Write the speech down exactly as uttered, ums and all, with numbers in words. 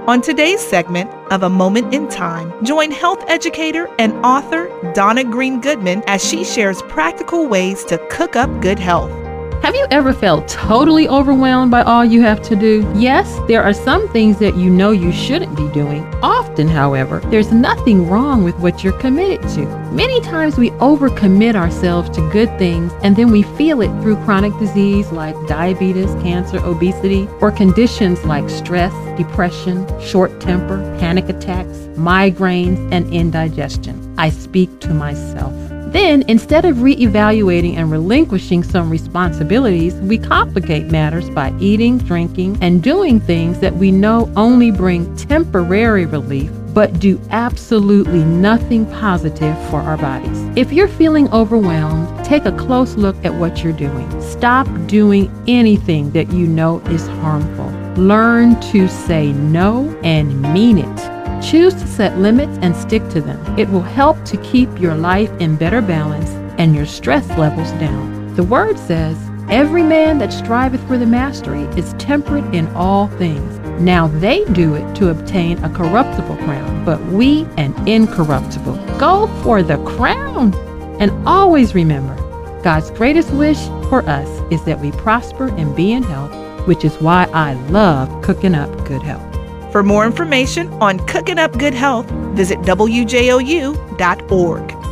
On today's segment of A Moment in Time, join health educator and author Donna Green Goodman as she shares practical ways to cook up good health. Have you ever felt totally overwhelmed by all you have to do? Yes, there are some things that you know you shouldn't be doing. Often, however, there's nothing wrong with what you're committed to. Many times we overcommit ourselves to good things and then we feel it through chronic disease like diabetes, cancer, obesity, or conditions like stress, depression, short temper, panic attacks, migraines, and indigestion. I speak to myself. Then, instead of reevaluating and relinquishing some responsibilities, we complicate matters by eating, drinking, and doing things that we know only bring temporary relief, but do absolutely nothing positive for our bodies. If you're feeling overwhelmed, take a close look at what you're doing. Stop doing anything that you know is harmful. Learn to say no and mean it. Choose to set limits and stick to them. It will help to keep your life in better balance and your stress levels down. The word says, every man that striveth for the mastery is temperate in all things. Now they do it to obtain a corruptible crown, but we an incorruptible. Go for the crown. And always remember, God's greatest wish for us is that we prosper and be in health, which is why I love cooking up good health. For more information on cooking up good health, visit W J O U dot org.